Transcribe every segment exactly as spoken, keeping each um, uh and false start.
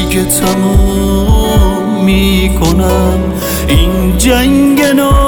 دیگه تموم میکنم این جنگ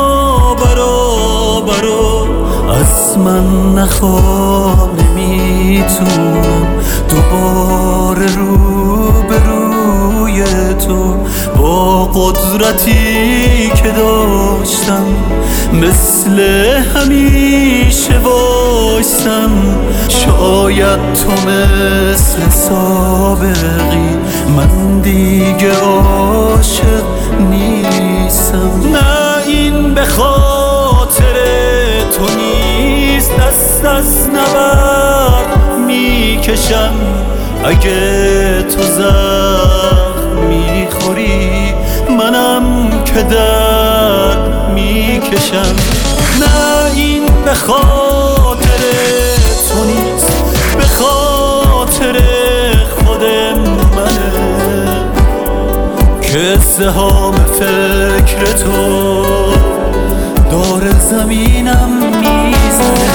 نابرابرو. از من نخواه، نمیتونم دوباره روبروی تو با قدرتی که داشتم مثل همیشه وایستم. شاید تو مثل سابقی من دیگه عاشق نیستم. نه این به خاطر تو نیست، دست از نبرد میکشم. اگه تو زخم میخوری منم که درد میکشم. نه این به خاطر تو نیست، به خاطر خود منه که ازدحام فکر تو دور زمینم میزنه.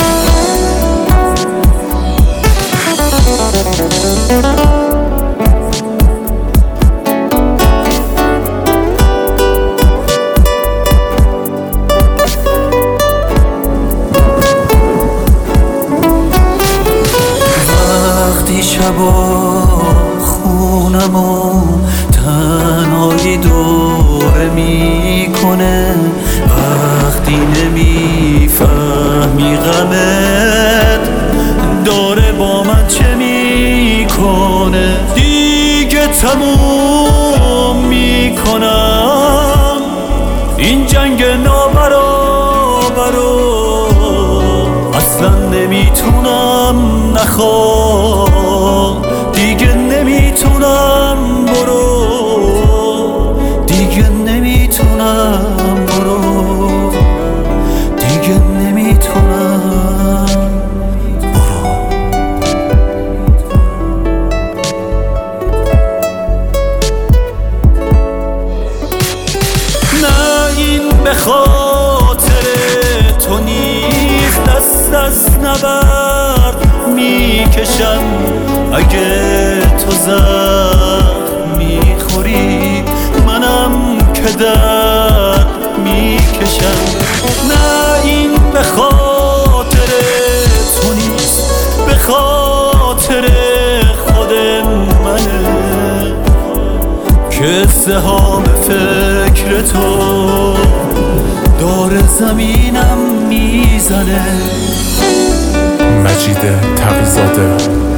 وقتی شبا خونمو تنهایی دوره میکنه، وقتی نمیفهمی غمت داره با من چه میکنه. دیگه تموم میکنم این جنگ نابرابرو. اصلا نمیتونم نخواه، دیگه نمیتونم برو، دیگه نمیتونم برو، دیگه نمیتونم برو. نه این به خاطر تو نیست، دست از نبرد میکشم. اگه تو زخم میخوری منم که درد میکشم. نه این به خاطر تو نیست، به خاطر خود منه که ازدحام فکر تو دور زمینم میزنه. مجید تقی‌زاده